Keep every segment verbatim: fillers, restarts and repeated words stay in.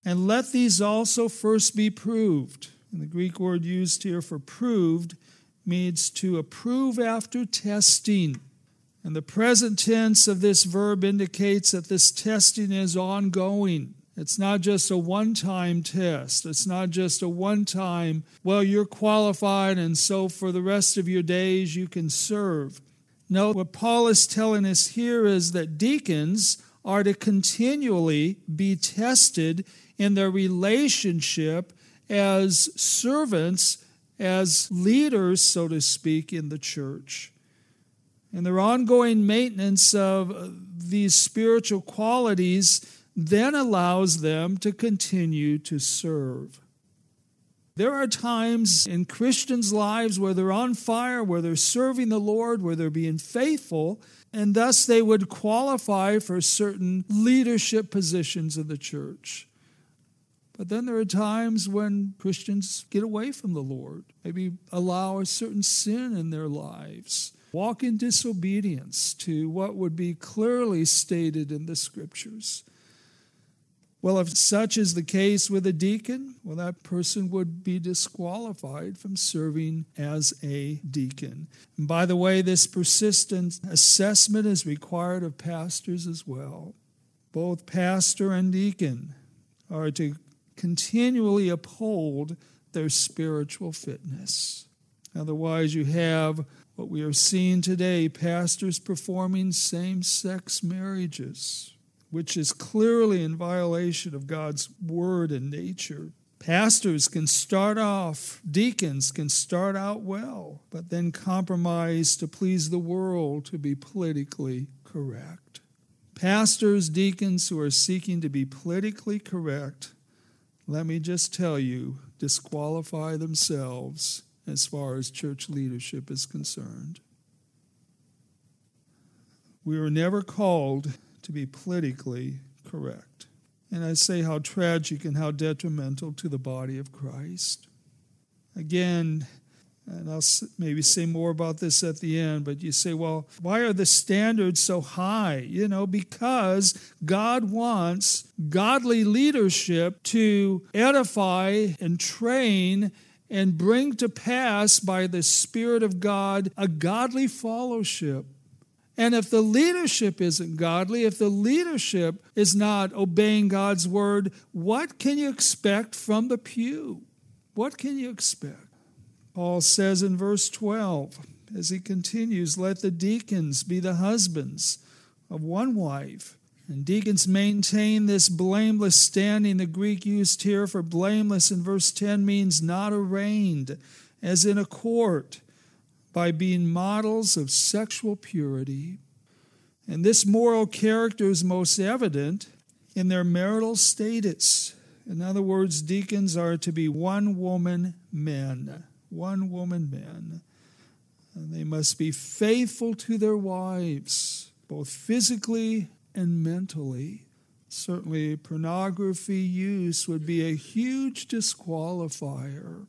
And let these also first be proved. And the Greek word used here for proved means to approve after testing. And the present tense of this verb indicates that this testing is ongoing. It's not just a one-time test. It's not just a one-time, well, you're qualified, and so for the rest of your days you can serve. No, what Paul is telling us here is that deacons are to continually be tested in their relationship as servants, as leaders, so to speak, in the church. And their ongoing maintenance of these spiritual qualities then allows them to continue to serve. There are times in Christians' lives where they're on fire, where they're serving the Lord, where they're being faithful, and thus they would qualify for certain leadership positions in the church. But then there are times when Christians get away from the Lord, maybe allow a certain sin in their lives, walk in disobedience to what would be clearly stated in the Scriptures. Well, if such is the case with a deacon, well, that person would be disqualified from serving as a deacon. And by the way, this persistent assessment is required of pastors as well. Both pastor and deacon are to continually uphold their spiritual fitness. Otherwise, you have what we are seeing today, pastors performing same-sex marriages, which is clearly in violation of God's word and nature. Pastors can start off, deacons can start out well, but then compromise to please the world, to be politically correct. Pastors, deacons who are seeking to be politically correct, let me just tell you, disqualify themselves as far as church leadership is concerned. We were never called to be politically correct. And I say how tragic and how detrimental to the body of Christ. Again, and I'll maybe say more about this at the end, but you say, well, why are the standards so high? You know, because God wants godly leadership to edify and train and bring to pass by the Spirit of God a godly fellowship. And if the leadership isn't godly, if the leadership is not obeying God's word, what can you expect from the pew? What can you expect? Paul says in verse twelve, as he continues, let the deacons be the husbands of one wife. And deacons maintain this blameless standing. The Greek used here for blameless in verse ten means not arraigned, as in a court, by being models of sexual purity. And this moral character is most evident in their marital status. In other words, deacons are to be one-woman men. One-woman men. And they must be faithful to their wives, both physically and mentally. Certainly, pornography use would be a huge disqualifier.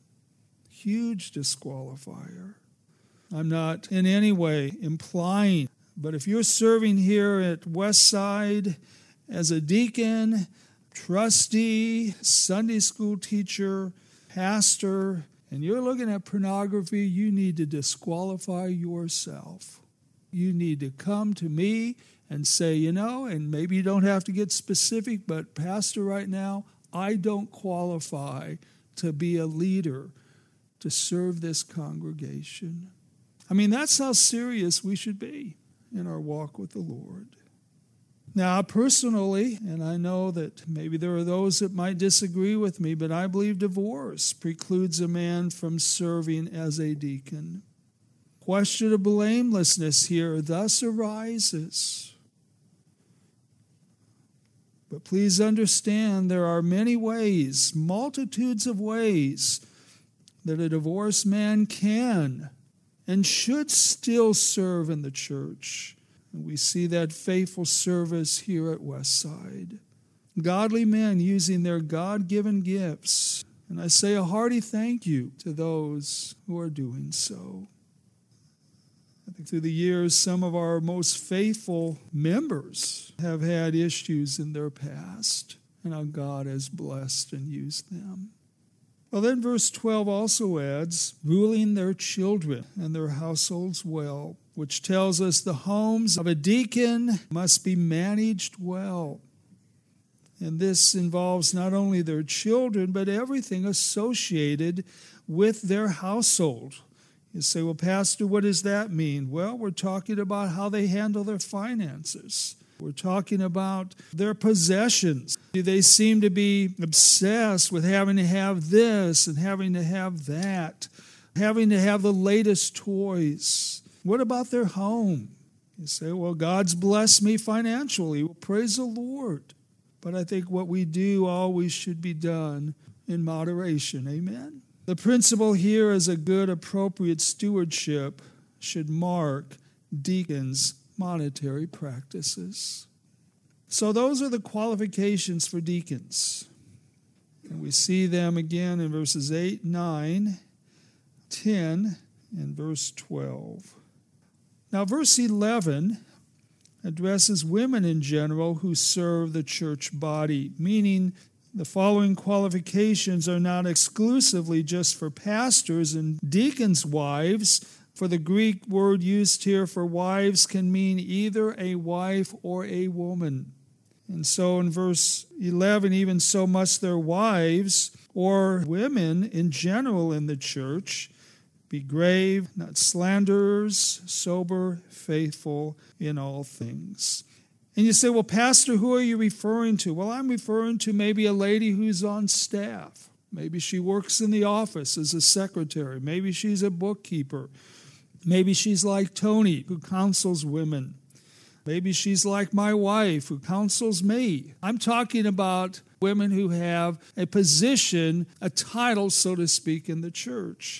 Huge disqualifier. I'm not in any way implying, but if you're serving here at Westside as a deacon, trustee, Sunday school teacher, pastor, and you're looking at pornography, you need to disqualify yourself. You need to come to me and say, you know, and maybe you don't have to get specific, but Pastor, right now, I don't qualify to be a leader to serve this congregation. I mean, that's how serious we should be in our walk with the Lord. Now, personally, and I know that maybe there are those that might disagree with me, but I believe divorce precludes a man from serving as a deacon. Question of blamelessness here thus arises. But please understand there are many ways, multitudes of ways, that a divorced man can and should still serve in the church. And we see that faithful service here at Westside. Godly men using their God-given gifts. And I say a hearty thank you to those who are doing so. I think through the years, some of our most faithful members have had issues in their past. and how God has blessed and used them. Well, then verse twelve also adds, ruling their children and their households well, which tells us the homes of a deacon must be managed well. And this involves not only their children, but everything associated with their household. You say, well, Pastor, what does that mean? Well, we're talking about how they handle their finances. We're talking about their possessions. They seem to be obsessed with having to have this and having to have that, having to have the latest toys. What about their home? You say, well, God's blessed me financially. Well, praise the Lord. But I think what we do always should be done in moderation. Amen? The principle here is a good, appropriate stewardship should mark deacons' monetary practices. So those are the qualifications for deacons. And we see them again in verses eight, nine, ten, and verse twelve. Now, verse eleven addresses women in general who serve the church body, meaning the following qualifications are not exclusively just for pastors and deacons' wives, for the Greek word used here for wives can mean either a wife or a woman. And so in verse eleven, even so must their wives or women in general in the church be grave, not slanderers, sober, faithful in all things. And you say, well, Pastor, who are you referring to? Well, I'm referring to maybe a lady who's on staff. Maybe she works in the office as a secretary. Maybe she's a bookkeeper. Maybe she's like Tony, who counsels women. Maybe she's like my wife, who counsels me. I'm talking about women who have a position, a title, so to speak, in the church.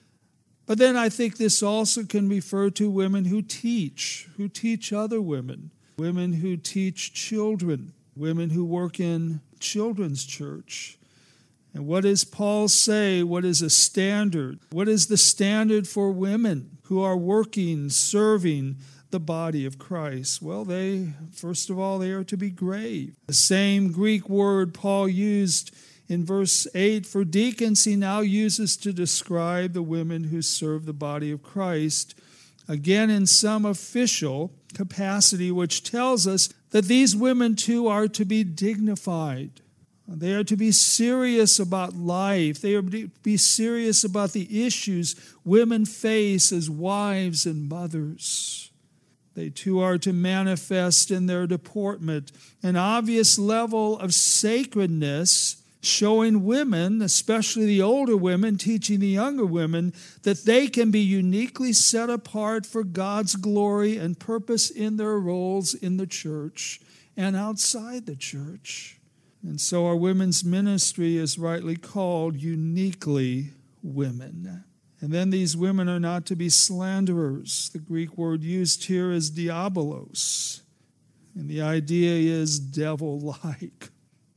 But then I think this also can refer to women who teach, who teach other women, women who teach children, women who work in children's church. And what does Paul say? What is a standard? What is the standard for women who are working, serving the body of Christ? Well, they, first of all, they are to be grave. The same Greek word Paul used in verse eight for deacons, he now uses to describe the women who serve the body of Christ, again in some official capacity, which tells us that these women too are to be dignified. They are to be serious about life. They are to be serious about the issues women face as wives and mothers. They too are to manifest in their deportment an obvious level of sacredness, showing women, especially the older women, teaching the younger women, that they can be uniquely set apart for God's glory and purpose in their roles in the church and outside the church. And so our women's ministry is rightly called uniquely women. And then these women are not to be slanderers. The Greek word used here is diabolos, and the idea is devil-like.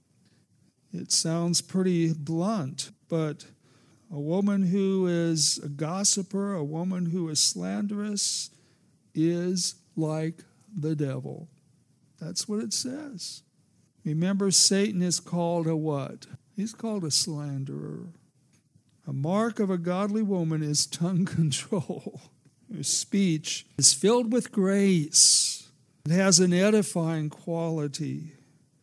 It sounds pretty blunt, but a woman who is a gossiper, a woman who is slanderous, is like the devil. That's what it says. Remember, Satan is called a what? He's called a slanderer. A mark of a godly woman is tongue control. Her speech is filled with grace. It has an edifying quality.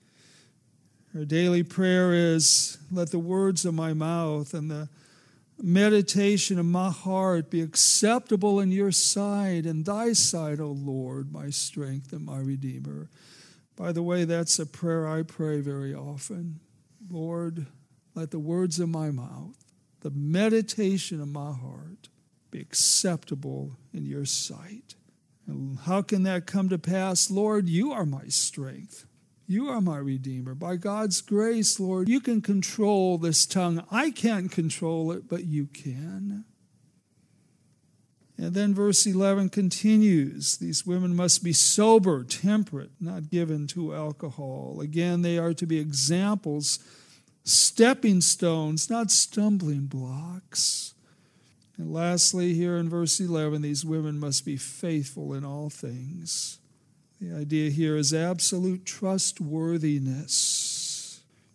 Her daily prayer is, let the words of my mouth and the meditation of my heart be acceptable in your sight, and thy sight, O Lord, my strength and my Redeemer. By the way, that's a prayer I pray very often. Lord, let the words of my mouth, the meditation of my heart, be acceptable in your sight. And how can that come to pass? Lord, you are my strength. You are my Redeemer. By God's grace, Lord, you can control this tongue. I can't control it, but you can. And then verse eleven continues. These women must be sober, temperate, not given to alcohol. Again, they are to be examples, stepping stones, not stumbling blocks. And lastly, here in verse eleven, these women must be faithful in all things. The idea here is absolute trustworthiness.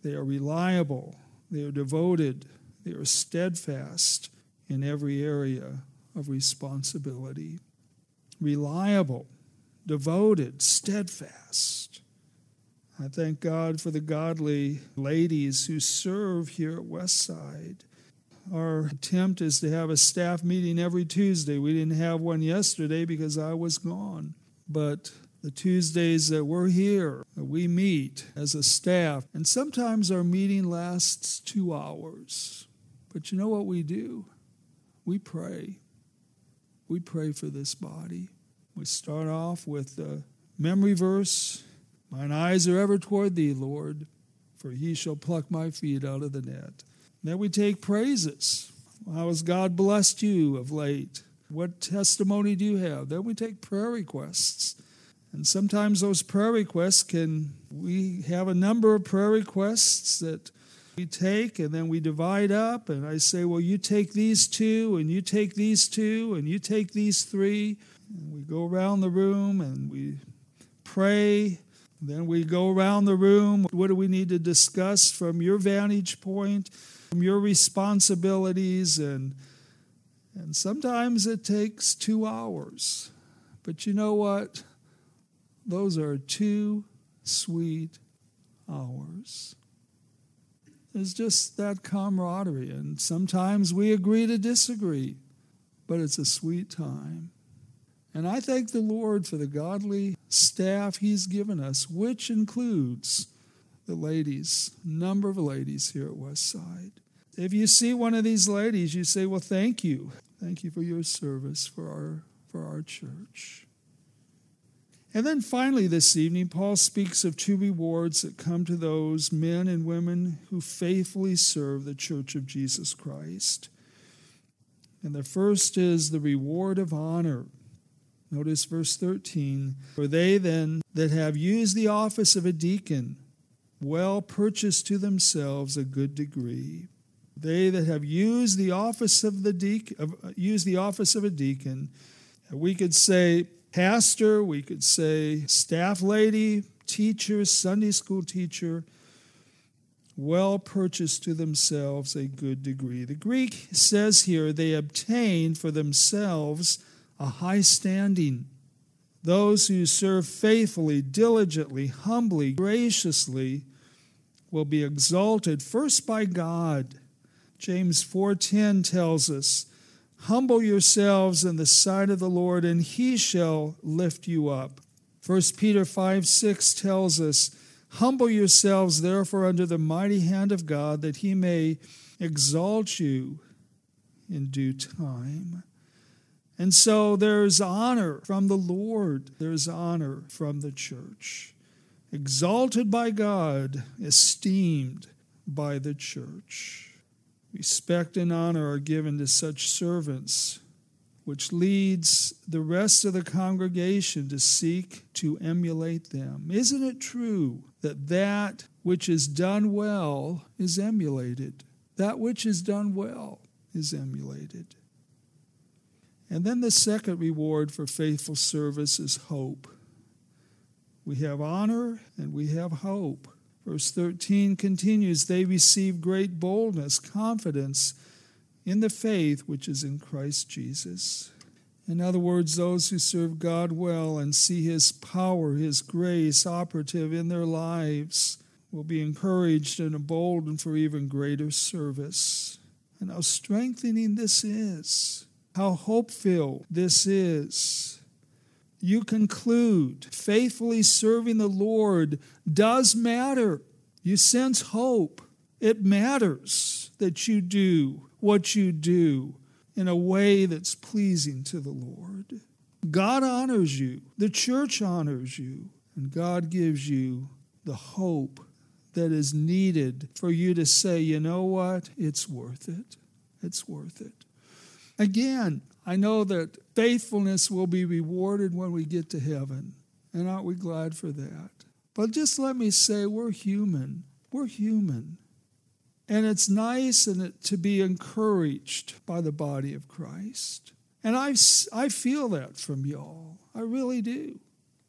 They are reliable. They are devoted. They are steadfast in every area of responsibility. Reliable, devoted, steadfast. I thank God for the godly ladies who serve here at Westside. Our attempt is to have a staff meeting every Tuesday. We didn't have one yesterday because I was gone. But the Tuesdays that we're here, we meet as a staff. And sometimes our meeting lasts two hours. But you know what we do? We pray. We pray for this body. We start off with the memory verse, "Mine eyes are ever toward thee, Lord, for he shall pluck my feet out of the net." Then we take praises. How has God blessed you of late? What testimony do you have? Then we take prayer requests. And sometimes those prayer requests can, we have a number of prayer requests that we take and then we divide up. And I say, well, you take these two, and you take these two, and you take these three. And we go around the room and we pray. Then we go around the room. What do we need to discuss from your vantage point, from your responsibilities? And, and sometimes it takes two hours. But you know what? Those are two sweet hours. There's just that camaraderie. And sometimes we agree to disagree. But it's a sweet time. And I thank the Lord for the godly staff He's given us, which includes the ladies, number of ladies here at Westside. If you see one of these ladies, you say, well, thank you. Thank you for your service for our, for our church. And then finally this evening, Paul speaks of two rewards that come to those men and women who faithfully serve the Church of Jesus Christ. And the first is the reward of honor. Notice verse thirteen. For they then that have used the office of a deacon well purchase to themselves a good degree. They that have used the office of the deacon, of, used the office of a deacon, we could say pastor, we could say staff lady, teacher, Sunday school teacher, well purchased to themselves a good degree. The Greek says here they obtain for themselves a high standing. Those who serve faithfully, diligently, humbly, graciously will be exalted first by God. James four ten tells us, humble yourselves in the sight of the Lord, and He shall lift you up. First Peter five six tells us, humble yourselves therefore under the mighty hand of God, that He may exalt you in due time. And so there's honor from the Lord. There's honor from the church. Exalted by God, esteemed by the church. Respect and honor are given to such servants, which leads the rest of the congregation to seek to emulate them. Isn't it true that that which is done well is emulated? That which is done well is emulated. And then the second reward for faithful service is hope. We have honor and we have hope. Verse thirteen continues, they receive great boldness, confidence in the faith which is in Christ Jesus. In other words, those who serve God well and see His power, His grace operative in their lives will be encouraged and emboldened for even greater service. And how strengthening this is. How hope-filled this is. You conclude, faithfully serving the Lord does matter. You sense hope. It matters that you do what you do in a way that's pleasing to the Lord. God honors you. The church honors you. And God gives you the hope that is needed for you to say, you know what? It's worth it. It's worth it. Again, I know that faithfulness will be rewarded when we get to heaven. And aren't we glad for that? But just let me say, we're human. We're human. And it's nice and it, to be encouraged by the body of Christ. And I, I feel that from y'all. I really do.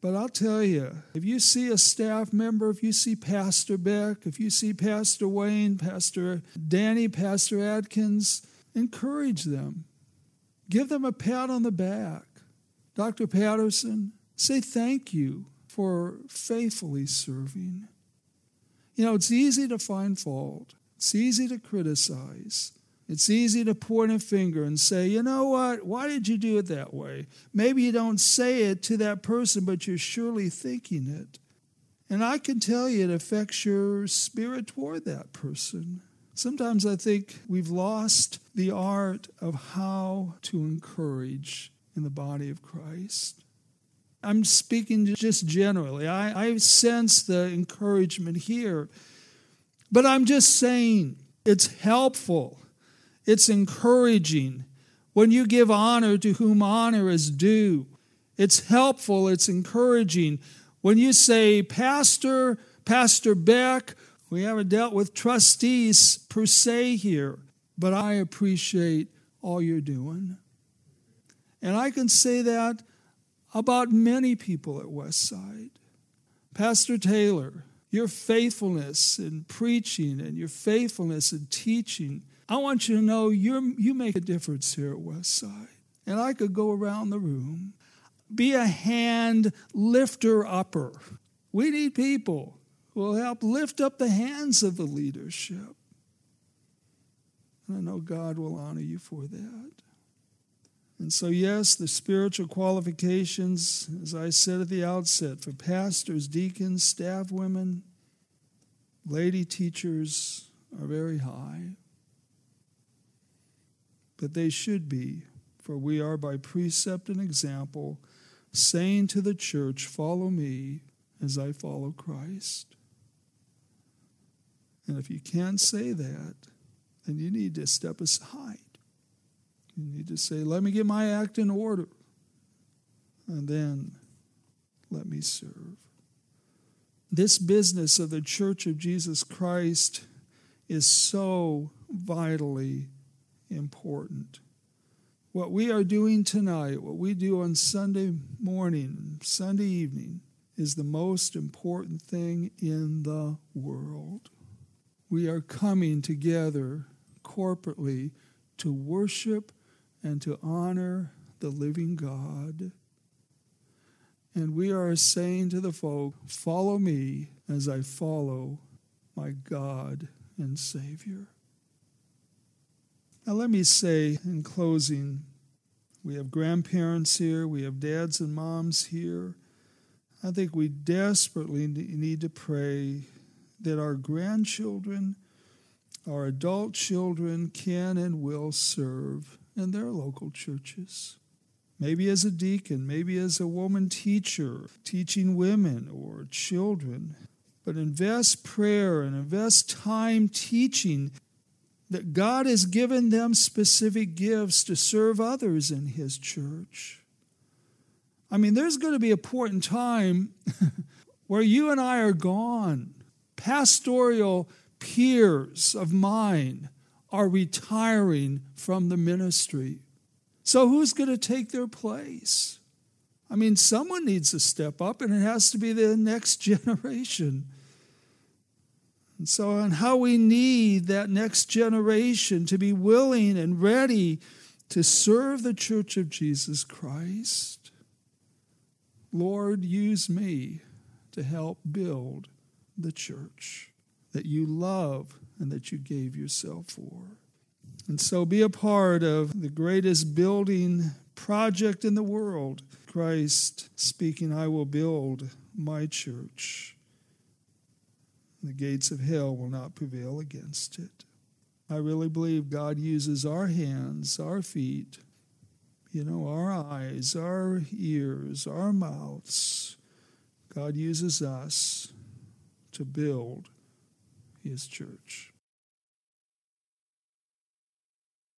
But I'll tell you, if you see a staff member, if you see Pastor Beck, if you see Pastor Wayne, Pastor Danny, Pastor Adkins, encourage them. Give them a pat on the back. Doctor Patterson, say thank you for faithfully serving. You know, it's easy to find fault. It's easy to criticize. It's easy to point a finger and say, you know what, why did you do it that way? Maybe you don't say it to that person, but you're surely thinking it. And I can tell you it affects your spirit toward that person. Sometimes I think we've lost the art of how to encourage in the body of Christ. I'm speaking just generally. I, I sense the encouragement here. But I'm just saying it's helpful. It's encouraging when you give honor to whom honor is due. It's helpful, it's encouraging. When you say, Pastor, Pastor Beck, we haven't dealt with trustees per se here, but I appreciate all you're doing. And I can say that about many people at Westside. Pastor Taylor, your faithfulness in preaching and your faithfulness in teaching, I want you to know you're, you make a difference here at Westside. And I could go around the room. Be a hand lifter-upper. We need people who will help lift up the hands of the leadership. And I know God will honor you for that. And so, yes, the spiritual qualifications, as I said at the outset, for pastors, deacons, staff women, lady teachers are very high. But they should be, for we are by precept and example saying to the church, follow me as I follow Christ. And if you can't say that, then you need to step aside. You need to say, let me get my act in order, and then let me serve. This business of the Church of Jesus Christ is so vitally important. What we are doing tonight, what we do on Sunday morning, Sunday evening, is the most important thing in the world. We are coming together corporately to worship and to honor the living God. And we are saying to the folk, follow me as I follow my God and Savior. Now let me say in closing, we have grandparents here, we have dads and moms here. I think we desperately need to pray that our grandchildren, our adult children can and will serve in their local churches. Maybe as a deacon, maybe as a woman teacher, teaching women or children. But invest prayer and invest time teaching that God has given them specific gifts to serve others in His church. I mean, there's going to be a point in time where you and I are gone. Pastoral peers of mine are retiring from the ministry. So who's going to take their place? I mean, someone needs to step up, and it has to be the next generation. And so, and how we need that next generation to be willing and ready to serve the Church of Jesus Christ. Lord, use me to help build the church that you love and that you gave yourself for. And so be a part of the greatest building project in the world. Christ speaking, I will build my church. The gates of hell will not prevail against it. I really believe God uses our hands, our feet, you know, our eyes, our ears, our mouths. God uses us to build His church.